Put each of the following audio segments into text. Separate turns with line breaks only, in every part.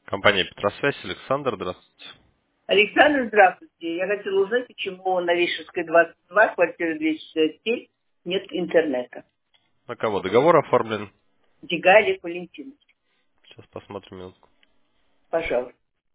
Компания Петросвязь, Александр, здравствуйте.
Александр, здравствуйте. Я хотела узнать, почему на Вишерской 22, квартира 267, нет интернета.
На кого договор оформлен?
Дегалев Валентин,
Сейчас посмотрим минутку.
пожалуйста.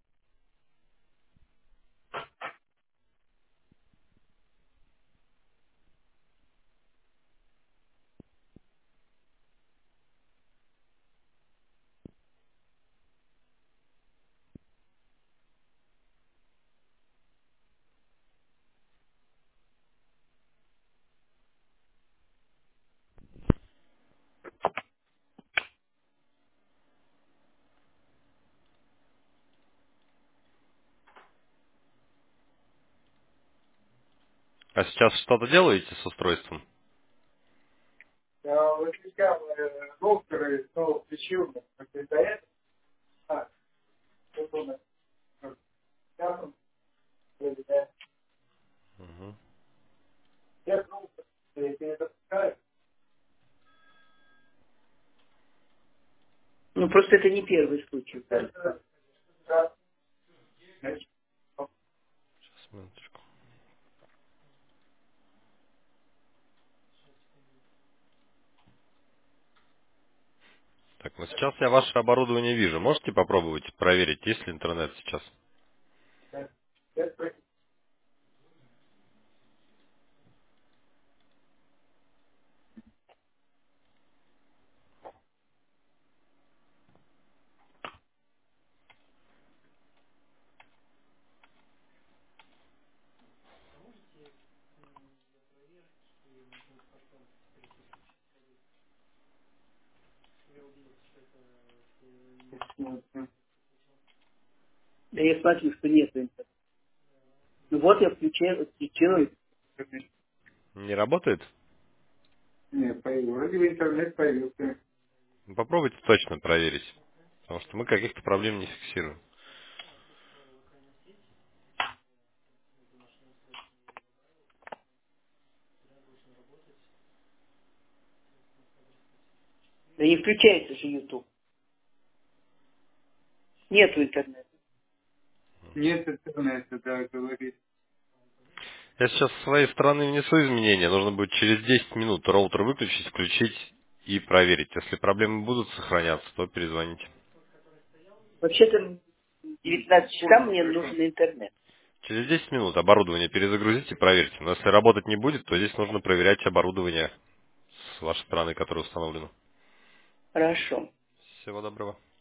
А сейчас что-то делаете с устройством?
Я выключал доктора и снова включил, как и до этого. Вот он, сейчас он, да.
Мгм.
Я думал, что я перезапускаю. Ну, просто это не первый случай. Да. Значит,
Сейчас, минуточку. Так, ну сейчас я ваше оборудование вижу. Можете попробовать проверить, есть ли интернет сейчас?
Да я смотрю, что нет интернета. Ну вот я включил.
Не работает?
Нет, появился. Вроде бы интернет появился.
Ну, попробуйте точно проверить. Потому что мы каких-то проблем не фиксируем.
Да не включается же YouTube. Нету интернета. Нет интернета, да, говорит.
Я сейчас с своей стороны внесу изменения. Нужно будет через 10 минут роутер выключить, включить и проверить. Если проблемы будут сохраняться, то перезвоните.
Вообще-то в 19 часам мне нужен интернет.
Через 10 минут оборудование перезагрузите и проверьте. Но если работать не будет, то здесь нужно проверять оборудование с вашей стороны, которое установлено.
Хорошо.
Всего доброго.